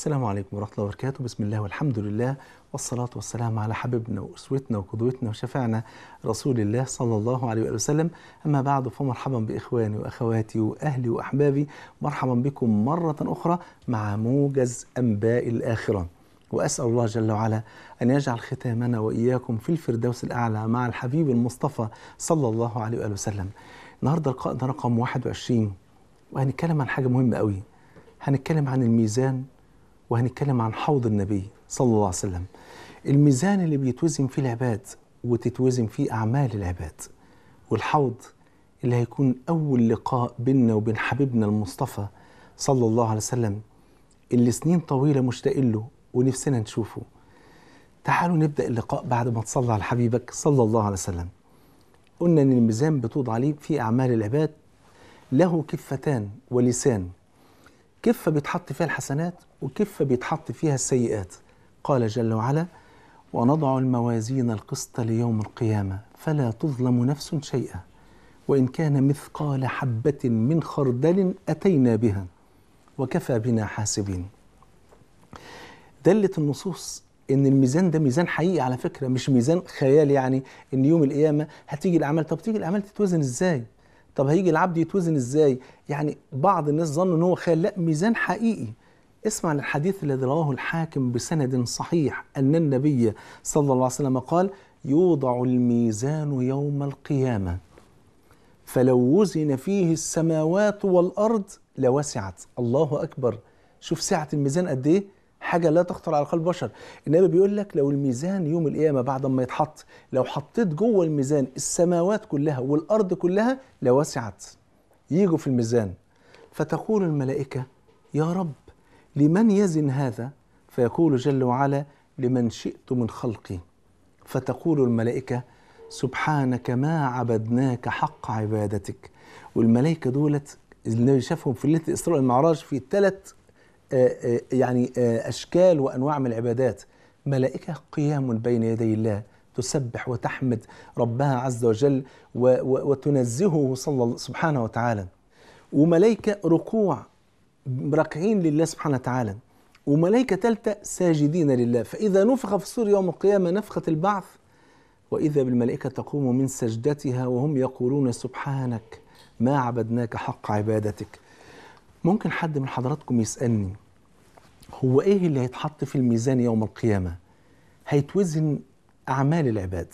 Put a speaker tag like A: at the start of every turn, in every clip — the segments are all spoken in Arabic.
A: السلام عليكم ورحمة الله وبركاته. بسم الله والحمد لله والصلاة والسلام على حبيبنا وأسوتنا وقدوتنا وشفعنا رسول الله صلى الله عليه وآله وسلم. أما بعد، فمرحبا بإخواني وأخواتي وأهلي وأحبابي، مرحبا بكم مرة أخرى مع موجز أنباء الآخرة، وأسأل الله جل وعلا أن يجعل ختامنا وإياكم في الفردوس الأعلى مع الحبيب المصطفى صلى الله عليه وآله وسلم. النهاردة لقاءنا رقم 21، وهنتكلم عن حاجة مهمة قوي. هنتكلم عن الميزان، وهنتكلم عن حوض النبي صلى الله عليه وسلم. الميزان اللي بيتوزن فيه العباد وتتوزن فيه أعمال العباد، والحوض اللي هيكون أول لقاء بيننا وبين حبيبنا المصطفى صلى الله عليه وسلم اللي سنين طويلة مشتاقين له ونفسنا نشوفه. تعالوا نبدأ اللقاء بعد ما تصلى على حبيبك صلى الله عليه وسلم. قلنا أن الميزان بتوضع عليه في أعمال العباد له كفتان ولسان، كفة بيتحط فيها الحسنات وكفة بيتحط فيها السيئات. قال جل وعلا: ونضع الموازين القسط ليوم القيامة فلا تظلم نفس شيئا وإن كان مثقال حبة من خردل أتينا بها وكفى بنا حاسبين. دلت النصوص إن الميزان ده ميزان حقيقي على فكرة، مش ميزان خيال، يعني إن يوم القيامة هتيجي الأعمال. طب تيجي الأعمال تتوزن إزاي؟ طب هيجي العبد يتوزن إزاي؟ يعني بعض الناس ظنوا إن هو خيال، لا، ميزان حقيقي. اسمع الحديث الذي رواه الحاكم بسند صحيح أن النبي صلى الله عليه وسلم قال: يوضع الميزان يوم القيامة فلو وزن فيه السماوات والأرض لوسعت. الله أكبر، شوف سعة الميزان قد إيه، حاجة لا تخطر على قلب بشر. النبي بيقول لك لو الميزان يوم القيامة بعد ما يتحط، لو حطيت جوه الميزان السماوات كلها والأرض كلها لوسعت. ييجوا في الميزان فتقول الملائكة: يا رب لمن يزن هذا؟ فيقول جل وعلا: لمن شئت من خلقي. فتقول الملائكة: سبحانك ما عبدناك حق عبادتك. والملائكة دولت النبي شافهم في ليلة الإسراء والمعراج في 3 أشكال وأنواع من العبادات. ملائكة قيام بين يدي الله تسبح وتحمد ربها عز وجل وتنزهه سبحانه وتعالى. وملائكة ركوع راكعين لله سبحانه وتعالى. وملائكة ثالثة ساجدين لله. فإذا نفخ في الصور يوم القيامة نفخة البعث، وإذا بالملائكة تقوم من سجدتها وهم يقولون: سبحانك ما عبدناك حق عبادتك. ممكن حد من حضراتكم يسألني: هو إيه اللي هيتحط في الميزان يوم القيامة؟ هيتوزن أعمال العباد،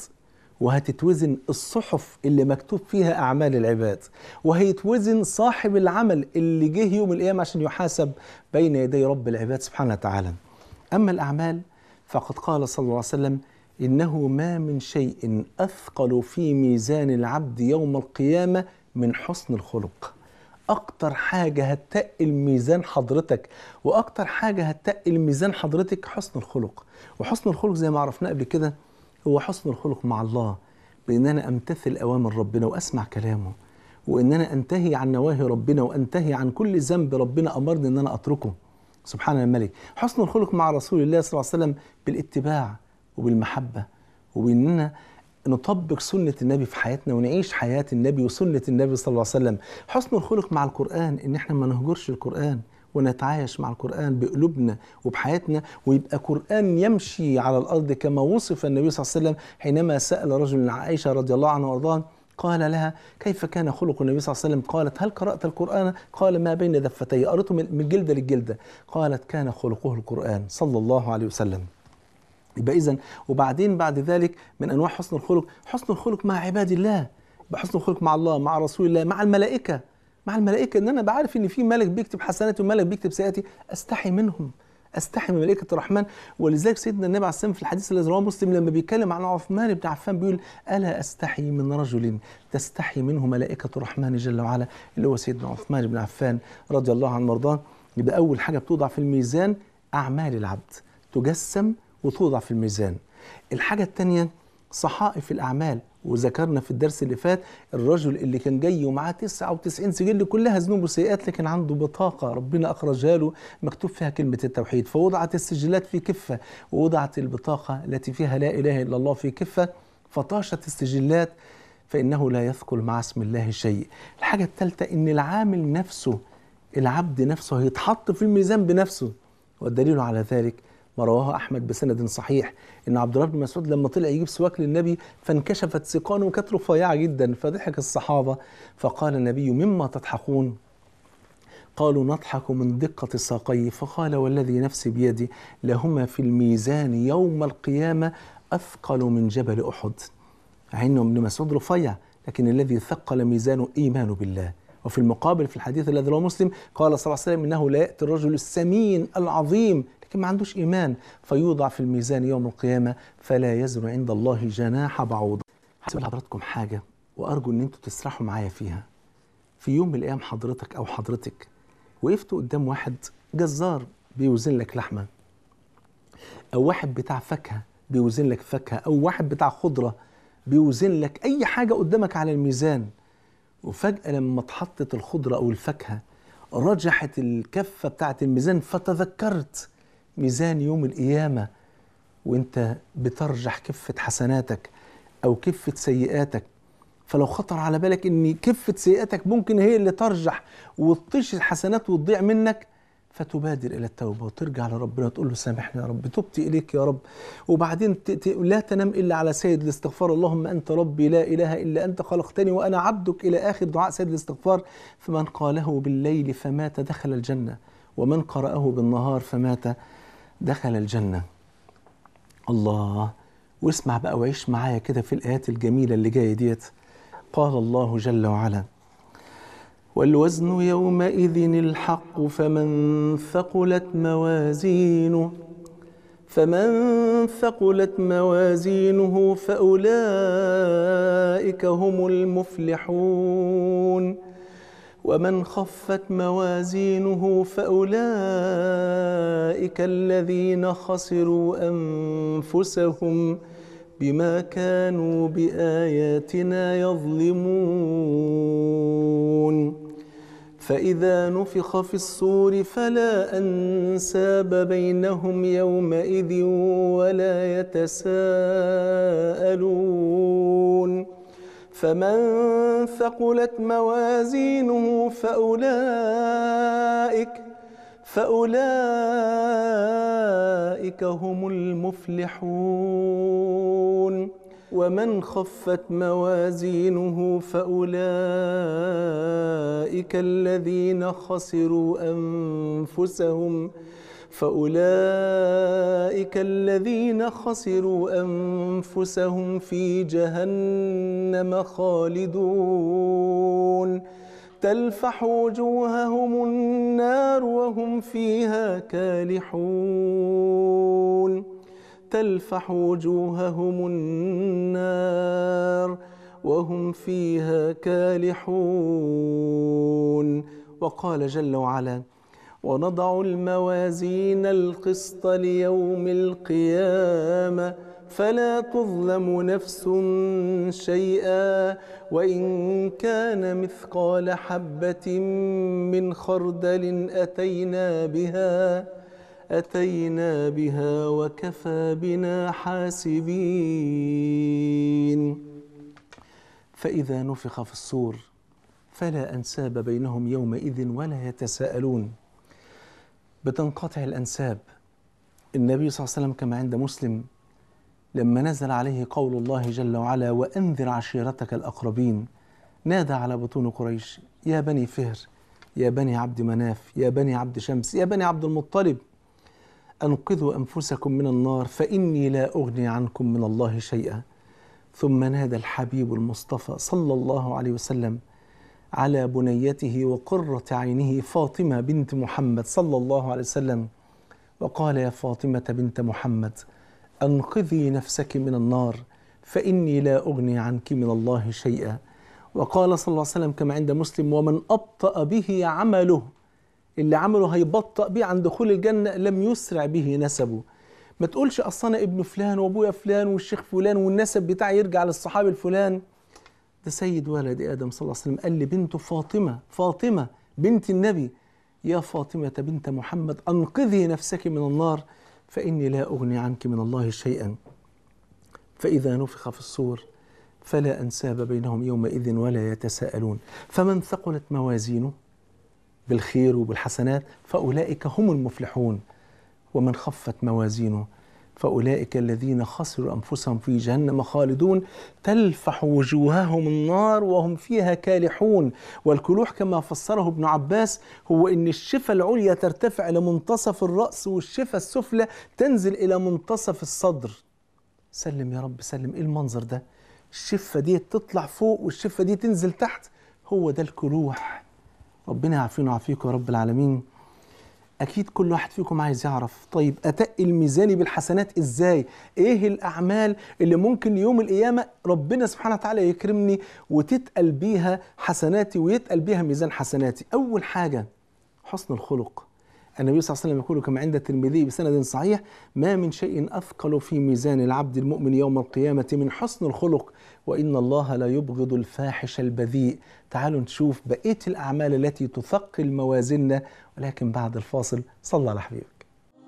A: وهتتوزن الصحف اللي مكتوب فيها أعمال العباد، وهيتوزن صاحب العمل اللي جه يوم القيامة عشان يحاسب بين يدي رب العباد سبحانه وتعالى. أما الأعمال فقد قال صلى الله عليه وسلم: إنه ما من شيء أثقل في ميزان العبد يوم القيامة من حسن الخلق. أكتر حاجة هتقل ميزان حضرتك وأكتر حاجة هتقل ميزان حضرتك حسن الخلق. وحسن الخلق زي ما عرفنا قبل كده هو حسن الخلق مع الله، بأن أنا أمتثل أوامر ربنا وأسمع كلامه، وأن أنا أنتهي عن نواهي ربنا وأنتهي عن كل ذنب ربنا أمرني أن أنا أتركه سبحان الملك. حسن الخلق مع رسول الله صلى الله عليه وسلم بالاتباع وبالمحبة، وبأننا نطبق سنة النبي في حياتنا ونعيش حياة النبي وسنة النبي صلى الله عليه وسلم. حسن الخلق مع القرآن، إن احنا ما نهجرش القرآن ونتعايش مع القرآن بقلوبنا وبحياتنا، ويبقى قرآن يمشي على الأرض كما وصف النبي صلى الله عليه وسلم حينما سأل رجل عائشة رضي الله عنها وارضاها، قال لها: كيف كان خلق النبي صلى الله عليه وسلم؟ قالت: هل قرأت القرآن؟ قال: ما بين دفتي، قرأته من جلدة للجلدة. قالت: كان خلقه القرآن صلى الله عليه وسلم. يبقى إذن وبعدين بعد ذلك من أنواع حسن الخلق حسن الخلق مع عباد الله، يبقى حسن الخلق مع الله، مع رسول الله، مع الملائكة. مع الملائكة إن أنا بعرف إن في ملك بيكتب حسناتي وملك بيكتب سيئاتي، أستحي منهم، أستحي من ملائكة الرحمن. ولذلك سيدنا النبي عليه السلام في الحديث الذي رواه مسلم لما بيتكلم عن عثمان بن عفان بيقول: ألا أستحي من رجل تستحي منه ملائكة الرحمن جل وعلا، اللي هو سيدنا عثمان بن عفان رضي الله عنه وارضاه. يبقى أول حاجة بتوضع في الميزان أعمال العبد، تجسم وتوضع في الميزان. الحاجة الثانية صحائف الأعمال، وذكرنا في الدرس اللي فات الرجل اللي كان جاي ومعاه 99 سجل كلها ذنوب وسيئات، لكن عنده بطاقة ربنا أخرجها له مكتوب فيها كلمة التوحيد، فوضعت السجلات في كفة ووضعت البطاقة التي فيها لا إله إلا الله في كفة، فطاشت السجلات، فإنه لا يثقل مع اسم الله شيء. الحاجة الثالثة إن العامل نفسه، العبد نفسه هيتحط في الميزان بنفسه. والدليل على ذلك ما رواه أحمد بسند صحيح إن عبد الله بن مسعود لما طلع يجيب سواك للنبي فانكشفت سيقانه وكانت رفيعة جدا، فضحك الصحابة فقال النبي: مما تضحكون؟ قالوا: نضحك من دقة ساقيه. فقال: والذي نفسي بيدي لهما في الميزان يوم القيامة أثقل من جبل أحد. مع إنه ابن مسعود رفيع، لكن الذي ثقل ميزانه إيمانه بالله. وفي المقابل في الحديث الذي رواه مسلم قال صلى الله عليه وسلم: إنه لا يأتي الرجل السمين العظيم لكن ما عندوش إيمان فيوضع في الميزان يوم القيامة فلا يزن عند الله جناح بعوضة. هسأل حضراتكم حاجة وأرجو إن أنتوا تسرحوا معايا فيها. في يوم من الأيام حضرتك أو حضرتك وقفت قدام واحد جزار بيوزن لك لحمة، أو واحد بتاع فاكهة بيوزن لك فاكهة، أو واحد بتاع خضرة بيوزن لك أي حاجة قدامك على الميزان، وفجأة لما اتحطت الخضرة أو الفاكهة رجحت الكفة بتاعت الميزان فتذكرت ميزان يوم القيامة وانت بترجح كفة حسناتك أو كفة سيئاتك. فلو خطر على بالك ان كفة سيئاتك ممكن هي اللي ترجح وتطيش الحسنات وتضيع منك، فتبادر الى التوبة وترجع لربنا وتقول له: سامحني يا رب، تبت اليك يا رب. وبعدين لا تنام الا على سيد الاستغفار: اللهم انت ربي لا اله الا انت خلقتني وانا عبدك، الى اخر دعاء سيد الاستغفار. فمن قاله بالليل فمات دخل الجنة، ومن قرأه بالنهار فمات دخل الجنة. الله. واسمع بقى وعيش معايا كده في الآيات الجميلة اللي جاية ديت. قال الله جل وعلا: والوزن يومئذ الحق فمن ثقلت موازينه فأولئك هم المفلحون، ومن خفت موازينه فأولئك الذين خسروا أنفسهم بما كانوا بآياتنا يظلمون. فإذا نفخ في الصور فلا أنساب بينهم يومئذ ولا يتساءلون. فمن ثقلت موازينه فأولئك هم المفلحون، ومن خفت موازينه فأولئك الذين خسروا أنفسهم في جهنم خالدون، تلفح وجوههم النار وهم فيها كالحون. وقال جل وعلا: ونضع الموازين القسط ليوم القيامة فلا تظلم نفس شيئا وإن كان مثقال حبة من خردل أتينا بها وكفى بنا حاسبين. فإذا نفخ في الصور فلا أنساب بينهم يومئذ ولا يتساءلون. بتنقطع الأنساب. النبي صلى الله عليه وسلم كما عند مسلم لما نزل عليه قول الله جل وعلا: وأنذر عشيرتك الأقربين، نادى على بطون قريش: يا بني فهر، يا بني عبد مناف، يا بني عبد شمس، يا بني عبد المطلب، أنقذوا أنفسكم من النار فإني لا أغني عنكم من الله شيئا. ثم نادى الحبيب المصطفى صلى الله عليه وسلم على بنيته وقرة عينه فاطمة بنت محمد صلى الله عليه وسلم وقال: يا فاطمة بنت محمد، أنقذي نفسك من النار فإني لا أغني عنك من الله شيئا. وقال صلى الله عليه وسلم كما عند مسلم: ومن أبطأ به عمله، اللي عمله هيبطأ به عن دخول الجنة، لم يسرع به نسبه. ما تقولش أصل أنا ابن فلان وأبويا فلان والشيخ فلان والنسب بتاعي يرجع للصحابي الفلان. ده سيد ولد آدم صلى الله عليه وسلم قال لبنته فاطمة بنت النبي: يا فاطمة بنت محمد، أنقذي نفسك من النار فإني لا أغني عنك من الله شيئا. فإذا نفخ في الصور فلا أنساب بينهم يومئذ ولا يتساءلون. فمن ثقلت موازينه بالخير وبالحسنات فأولئك هم المفلحون. ومن خفت موازينه فأولئك الذين خسروا أنفسهم في جهنم خالدون تلفح وجوههم النار وهم فيها كالحون. والكلوح كما فسره ابن عباس هو إن الشفة العليا ترتفع إلى منتصف الرأس والشفة السفلى تنزل إلى منتصف الصدر. سلم يا رب سلم. إيه المنظر ده؟ الشفة دي تطلع فوق والشفة دي تنزل تحت، هو ده الكلوح. ربنا يعافينا ويعافيكم يا رب العالمين. أكيد كل واحد فيكم عايز يعرف، طيب أتقل ميزاني بالحسنات إزاي؟ إيه الأعمال اللي ممكن يوم القيامة ربنا سبحانه وتعالى يكرمني وتتقل بيها حسناتي ويتقل بيها ميزان حسناتي؟ أول حاجة حسن الخلق. النبي صلى الله عليه وسلم يقول كما عند الترمذي بسند صحيح: ما من شيء أثقل في ميزان العبد المؤمن يوم القيامة من حسن الخلق، وإن الله لا يبغض الفاحش البذيء. تعالوا نشوف بقية الأعمال التي تثقل موازيننا، ولكن بعد الفاصل. صلى على حبيبك.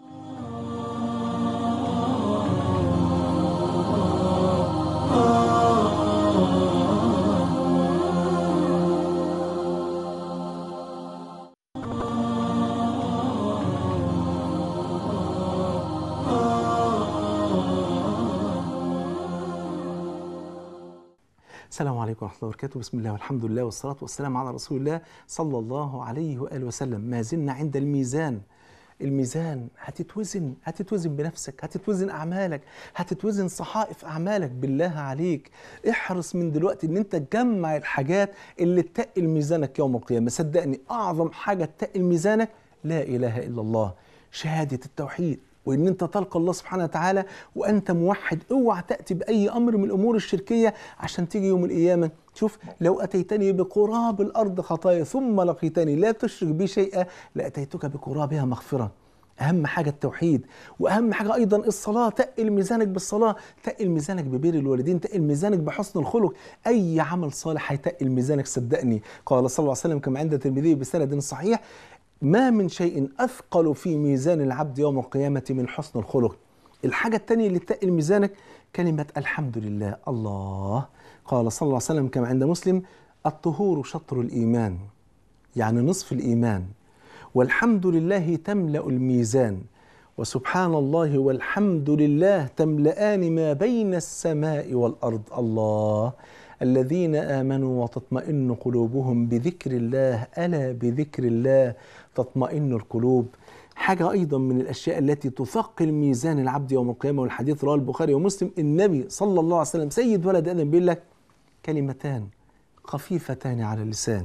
A: السلام عليكم ورحمة الله وبركاته. بسم الله والحمد لله والصلاة والسلام على رسول الله صلى الله عليه وآله وسلم. ما زلنا عند الميزان. الميزان هتتوزن بنفسك، هتتوزن أعمالك، هتتوزن صحائف أعمالك. بالله عليك احرص من دلوقتي إن أنت تجمع الحاجات اللي تتقل ميزانك يوم القيامة. صدقني أعظم حاجة تتقل ميزانك لا إله إلا الله، شهادة التوحيد، وإن أنت تلقى الله سبحانه وتعالى وأنت موحد. اوعى تأتي بأي أمر من الأمور الشركية عشان تيجي يوم القيامة شوف: لو أتيتني بقراب الأرض خطايا ثم لقيتني لا تشرك بي شيئا لأتيتك بقرابها مغفرة. أهم حاجة التوحيد، وأهم حاجة أيضا الصلاة. تقل ميزانك بالصلاة، تقل ميزانك ببر الوالدين، تقل ميزانك بحسن الخلق. أي عمل صالح هيتقل ميزانك صدقني. قال صلى الله عليه وسلم كما عند الترمذي بسند صحيح: ما من شيء أثقل في ميزان العبد يوم القيامة من حسن الخلق. الحاجة الثانية اللي تقل ميزانك كلمة الحمد لله. الله قال صلى الله عليه وسلم كما عند مسلم: الطهور شطر الإيمان، يعني نصف الإيمان، والحمد لله تملأ الميزان، وسبحان الله والحمد لله تملأان ما بين السماء والأرض. الله الذين آمنوا وتطمئن قلوبهم بذكر الله، ألا بذكر الله تطمئن القلوب. حاجة أيضا من الأشياء التي تثقل ميزان العبد يوم القيامة، والحديث رواه البخاري ومسلم، النبي صلى الله عليه وسلم سيد ولد آدم بيقول لك: كلمتان خفيفتان على اللسان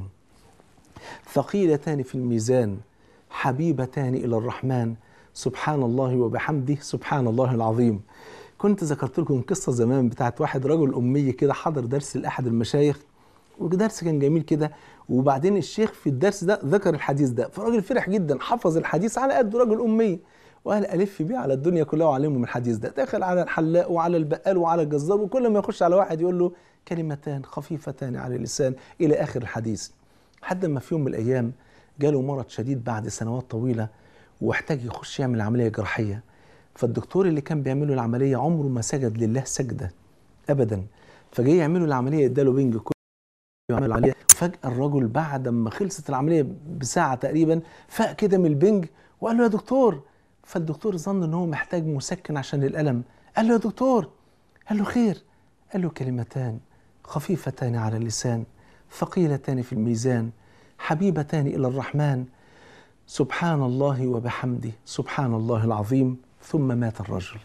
A: ثقيلتان في الميزان حبيبتان إلى الرحمن سبحان الله وبحمده سبحان الله العظيم. كنت ذكرت لكم قصة زمان بتاعت واحد رجل أمي كده حضر درس لأحد المشايخ، ودرس كان جميل كده، وبعدين الشيخ في الدرس ده ذكر الحديث ده، فالراجل فرح جدا، حفظ الحديث على قد رجل أمي، وقال ألف بيه على الدنيا كلها وعلمهم الحديث ده. دخل على الحلاق وعلى البقال وعلى الجزار، وكل ما يخش على واحد يقول له: كلمتان خفيفتان على اللسان، إلى آخر الحديث. لحد ما في يوم من الأيام جاله مرض شديد بعد سنوات طويلة، واحتاج يخش يعمل عملية جراحية. فالدكتور اللي كان بيعمله العملية عمره ما سجد لله سجدة أبدا، فجاي يعمله العملية اداله بنج كل يعمل العملية. فجأة الرجل بعد ما خلصت العملية بساعة تقريبا فاق كده من البنج وقال له: يا دكتور. فالدكتور ظن ان هو محتاج مسكن عشان الألم، قال له: يا دكتور. قال له: خير. قال له: كلمتان خفيفتان على اللسان ثقيلتان في الميزان حبيبتان إلى الرحمن سبحان الله وبحمده سبحان الله العظيم. ثم مات الرجل.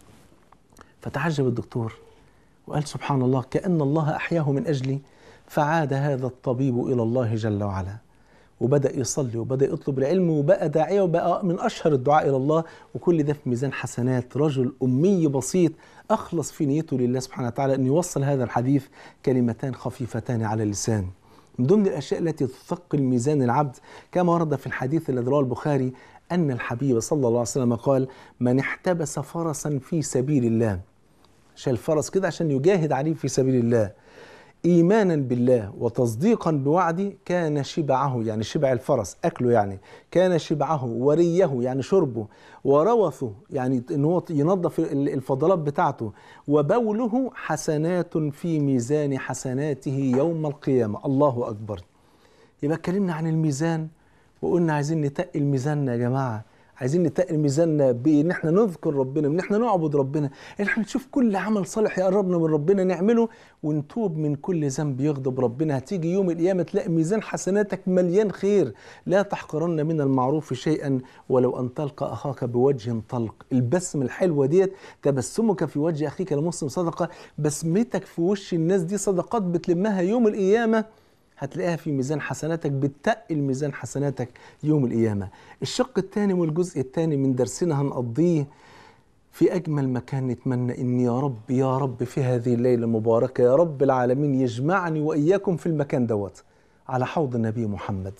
A: فتعجب الدكتور وقال: سبحان الله، كأن الله أحياه من أجلي. فعاد هذا الطبيب إلى الله جل وعلا، وبدأ يصلي وبدأ يطلب العلم، وبقى داعية، وبقى من أشهر الدعاء إلى الله. وكل ده في ميزان حسنات رجل أمي بسيط أخلص في نيته لله سبحانه وتعالى أن يوصل هذا الحديث: كلمتان خفيفتان على اللسان. من ضمن الأشياء التي تثقل ميزان العبد كما ورد في الحديث الذي رواه البخاري أن الحبيب صلى الله عليه وسلم قال: من احتبس فرسا في سبيل الله، شال فرس كده عشان يجاهد عليه في سبيل الله، إيمانا بالله وتصديقا بوعدي، كان شبعه، يعني شبع الفرس أكله، يعني كان شبعه، وريه يعني شربه، وروثه يعني إن هو ينظف الفضلات بتاعته، وبوله حسنات في ميزان حسناته يوم القيامة. الله أكبر. يبقى اتكلمنا عن الميزان وقلنا عايزين نتقل ميزاننا يا جماعة عايزين نتقل ميزاننا بان احنا نذكر ربنا، ان احنا نعبد ربنا، ان احنا نشوف كل عمل صالح يقربنا من ربنا نعمله، ونتوب من كل ذنب يغضب ربنا. هتيجي يوم القيامه تلاقي ميزان حسناتك مليان خير. لا تحقرن من المعروف شيئا ولو ان تلقى اخاك بوجه طلق. البسمه الحلوه ديت، تبسمك في وجه اخيك المسلم صدقه، بسمتك في وش الناس دي صدقات بتلمها يوم القيامه، هتلاقيها في ميزان حسناتك، بتقل ميزان حسناتك يوم القيامة. الشق الثاني والجزء الثاني من درسنا هنقضيه في أجمل مكان. نتمنى إن يا رب يا رب في هذه الليلة المباركة يا رب العالمين يجمعني وإياكم في المكان دوت على حوض النبي محمد.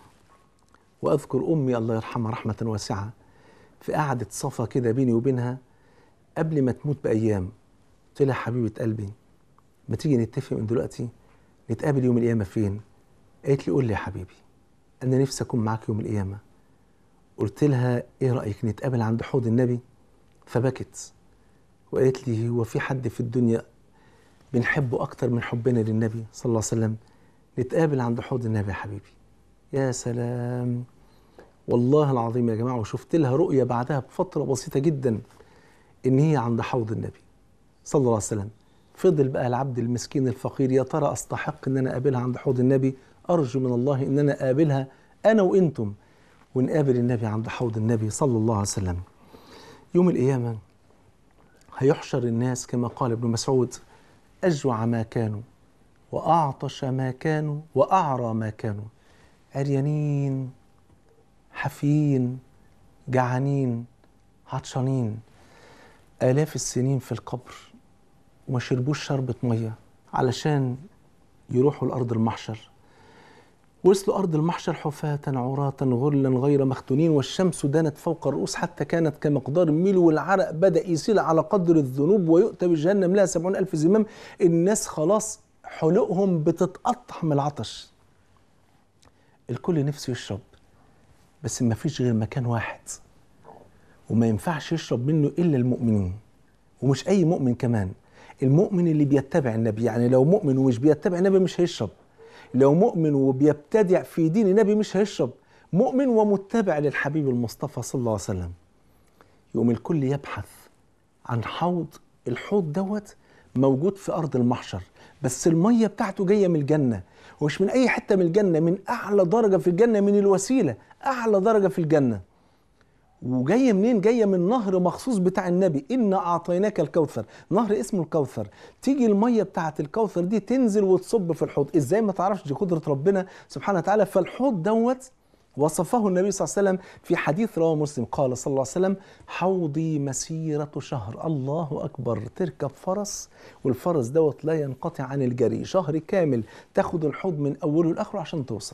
A: وأذكر أمي الله يرحمها رحمة واسعة في قعدة صفا كده بيني وبينها قبل ما تموت بأيام، قلت لها حبيبة قلبي ما تيجي نتفق من دلوقتي نتقابل يوم القيامة فين؟ قالت لي قول لي يا حبيبي أنا نفسي أكون معاك يوم القيامة. قلت لها إيه رأيك نتقابل عند حوض النبي؟ فبكت وقالت لي هو في حد في الدنيا بنحبه أكتر من حبنا للنبي صلى الله عليه وسلم؟ نتقابل عند حوض النبي يا حبيبي. يا سلام والله العظيم يا جماعة. وشفت لها رؤية بعدها بفترة بسيطة جدا إن هي عند حوض النبي صلى الله عليه وسلم. فضل بقى العبد المسكين الفقير يا ترى أستحق إن أنا أقابلها عند حوض النبي؟ أرجو من الله إن أنا أقابلها أنا وإنتم ونقابل النبي عند حوض النبي صلى الله عليه وسلم. يوم القيامة هيحشر الناس كما قال ابن مسعود أجوع ما كانوا وأعطش ما كانوا وأعرى ما كانوا، عريانين حافيين جعانين عطشانين، آلاف السنين في القبر وما شربوش شربة مية علشان يروحوا لأرض المحشر. وصلوا أرض المحشر حفاة عراة غرلا غير مختونين، والشمس دانت فوق الرؤوس حتى كانت كمقدار الميل، والعرق بدأ يسيل على قدر الذنوب، ويؤتى بجهنم لها 70,000 زمام. الناس خلاص حلقهم بتتقطع من العطش، الكل نفسه يشرب بس ما فيش غير مكان واحد وما ينفعش يشرب منه إلا المؤمنين، ومش أي مؤمن كمان، المؤمن اللي بيتبع النبي. يعني لو مؤمن ومش بيتبع النبي مش هيشرب، لو مؤمن وبيبتدع في دين النبي مش هيشرب، مؤمن ومتبع للحبيب المصطفى صلى الله عليه وسلم. يقوم الكل يبحث عن حوض. الحوض دوت موجود في أرض المحشر، بس المية بتاعته جاية من الجنة، ومش من أي حتة من الجنة، من أعلى درجة في الجنة، من الوسيلة أعلى درجة في الجنة. وجايه منين؟ جايه من نهر مخصوص بتاع النبي، إنا أعطيناك الكوثر، نهر اسمه الكوثر. تيجي الميه بتاعه الكوثر دي تنزل وتصب في الحوض. ازاي؟ ما تعرفش، دي قدره ربنا سبحانه وتعالى. فالحوض دوت وصفه النبي صلى الله عليه وسلم في حديث رواه مسلم، قال صلى الله عليه وسلم حوضي مسيرة شهر. الله أكبر. تركب فرس والفرس دوت لا ينقطع عن الجري، شهر كامل تاخد الحوض من أوله لآخره عشان توصل.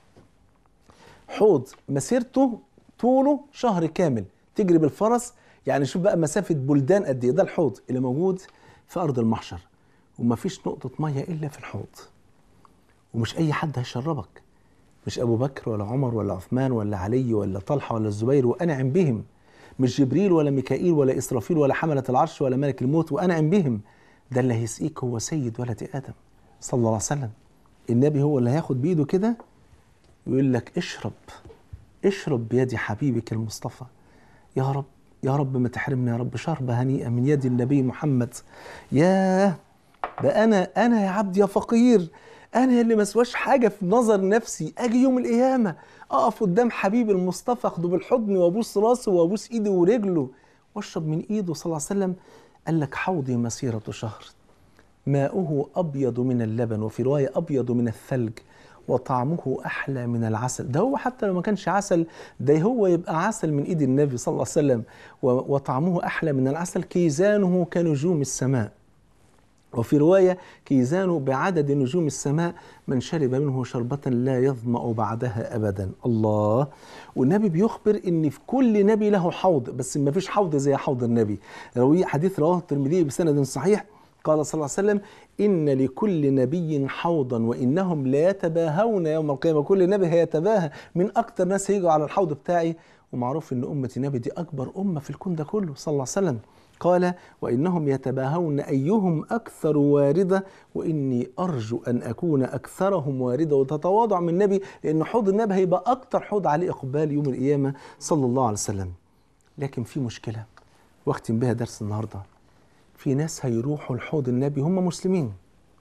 A: حوض مسيرته طوله شهر كامل تجري بالفرس. يعني شوف بقى مسافة بلدان قد ايه. ده الحوض اللي موجود في أرض المحشر، ومفيش نقطة مية إلا في الحوض. ومش أي حد هيشربك، مش أبو بكر ولا عمر ولا عثمان ولا علي ولا طلحة ولا الزبير وأنعم بهم، مش جبريل ولا ميكائيل ولا إسرافيل ولا حملة العرش ولا ملك الموت وأنعم بهم. ده اللي هيسقيك هو سيد ولد آدم صلى الله عليه وسلم. النبي هو اللي هياخد بإيده كده ويقول لك اشرب، اشرب بيد حبيبك المصطفى. يا رب يا رب ما تحرمنا يا رب شربة هنيئة من يد النبي محمد. ياه، ده أنا يا عبد يا فقير، أنا اللي ما اسواش حاجة في نظر نفسي، أجي يوم القيامة أقف قدام حبيب المصطفى أخده بالحضن وأبوس راسه وأبوس إيده ورجله وأشرب من إيده صلى الله عليه وسلم. قال لك حوضي مسيرة شهر ماؤه أبيض من اللبن، وفي رواية أبيض من الثلج، وطعمه أحلى من العسل. ده هو حتى لو ما كانش عسل، ده هو يبقى عسل من إيد النبي صلى الله عليه وسلم. وطعمه أحلى من العسل، كيزانه كنجوم السماء، وفي رواية كيزانه بعدد نجوم السماء، من شرب منه شربة لا يظمأ بعدها أبدا. الله. والنبي بيخبر إن في كل نبي له حوض، بس ما فيش حوض زي حوض النبي. حديث رواه الترمذي بسند صحيح، قال صلى الله عليه وسلم إن لكل نبي حوضا وإنهم ليتباهون يوم القيامة. كل نبي هيتباهى من أكتر ناس هيجوا على الحوض بتاعي. ومعروف إن أمة النبي دي أكبر أمة في الكون ده كله صلى الله عليه وسلم. قال وإنهم يتباهون أيهم أكثر واردة وإني أرجو أن أكون أكثرهم واردة. وتتواضع من النبي لأن حوض النبي هيبقى أكتر حوض عليه إقبال يوم القيامة صلى الله عليه وسلم. لكن في مشكلة واختم بها درس النهاردة. في ناس هيروحوا لحوض النبي هم مسلمين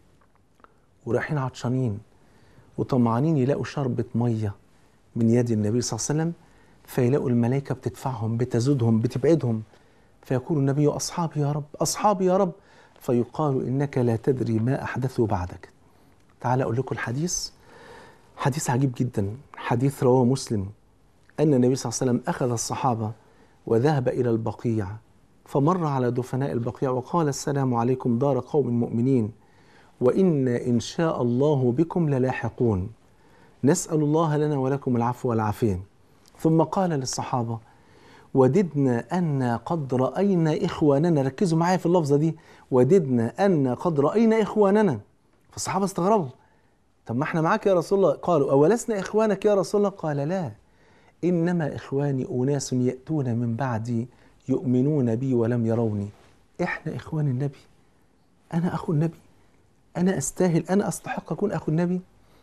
A: ورايحين عطشانين وطمعانين يلاقوا شربة مية من يد النبي صلى الله عليه وسلم، فيلاقوا الملائكة بتدفعهم بتزودهم بتبعدهم، فيقول النبي أصحابي يا رب أصحابي يا رب، فيقال إنك لا تدري ما أحدثوا بعدك. تعال أقول لكم الحديث، حديث عجيب جدا، حديث رواه مسلم أن النبي صلى الله عليه وسلم أخذ الصحابة وذهب إلى البقيع، فمر على دفناء البقيع وقال السلام عليكم دار قوم مؤمنين وإنا إن شاء الله بكم للاحقون، نسأل الله لنا ولكم العفو والعافية. ثم قال للصحابة وددنا أن قد رأينا إخواننا، ركزوا معايا في اللفظة دي، وددنا أن قد رأينا إخواننا. فالصحابة استغربوا، طب ما احنا معاك يا رسول الله. قالوا أولسنا إخوانك يا رسول الله؟ قال لا، إنما إخواني أناس يأتون من بعدي يؤمنون بي ولم يروني. إحنا إخوان النبي، أنا أخو النبي، أنا أستاهل، أنا أستحق أكون أخو النبي.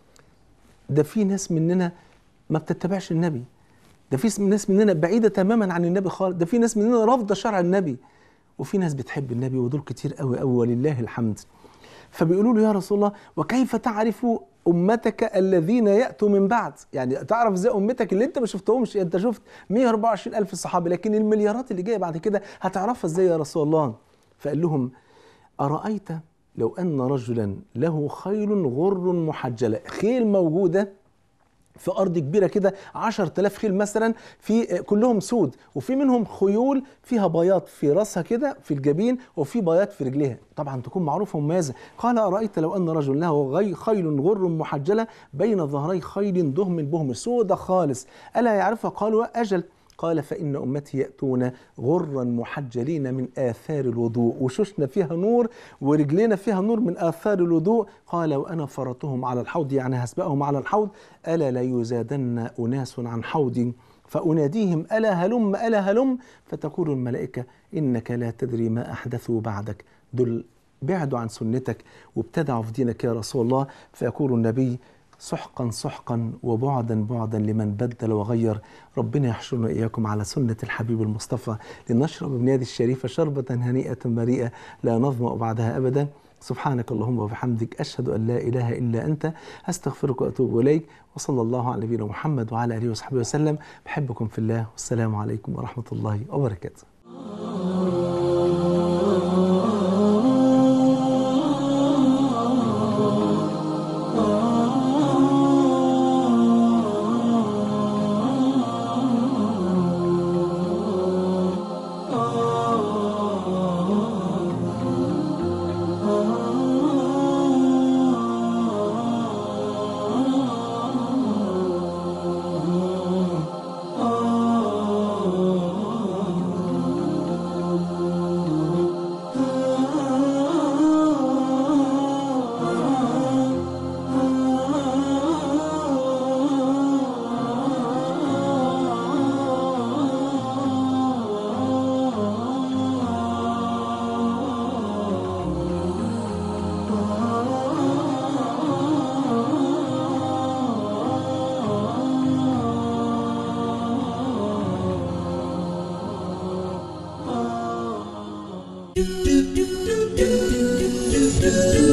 A: ده في ناس مننا ما بتتبعش النبي، ده في ناس مننا بعيدة تماما عن النبي خالص، ده في ناس مننا رافضة شرع النبي، وفي ناس بتحب النبي، ودول كتير قوي قوي ولله الحمد. فبيقولوا له يا رسول الله وكيف تعرف أمتك الذين يأتوا من بعد؟ يعني تعرف ازاي أمتك اللي انت ما شفتهمش؟ انت شفت 124 ألف صحابي، لكن المليارات اللي جاية بعد كده هتعرفها ازاي يا رسول الله؟ فقال لهم أرأيت لو أن رجلا له خيل غر محجلة، خيل موجودة في أرض كبيرة كده 10,000 خيل مثلا، في كلهم سود، وفي منهم خيول فيها بياض في رأسها كده في الجبين، وفي بياض في رجليها، طبعا تكون معروفة ومميزة. قال أرأيت لو أن رجل له خيل غر محجلة بين ظهري خيل دهم بهم سودة خالص، ألا يعرفها؟ قالوا أجل. قال فإن أمتي يأتون غرا محجلين من آثار الوضوء، وشوشنا فيها نور ورجلينا فيها نور من آثار الوضوء. قال وأنا فرطهم على الحوض، يعني هسبقهم على الحوض، ألا لا يزادن أناس عن حوضي فأناديهم ألا هلم ألا هلم، فتقول الملائكة إنك لا تدري ما أحدثوا بعدك، دول بعدوا عن سنتك وابتدعوا في دينك يا رسول الله. فيقول النبي سحقا سحقا وبعدا بعدا لمن بدل وغير. ربنا يحشرنا إياكم على سنة الحبيب المصطفى لنشرب من يد الشريفة شربة هنيئة مريئة لا نظمأ بعدها أبدا. سبحانك اللهم وبحمدك أشهد أن لا إله إلا أنت أستغفرك وأتوب إليك، وصلى الله على نبينا محمد وعلى آله وصحبه وسلم. بحبكم في الله، والسلام عليكم ورحمة الله وبركاته.
B: do do do do do do do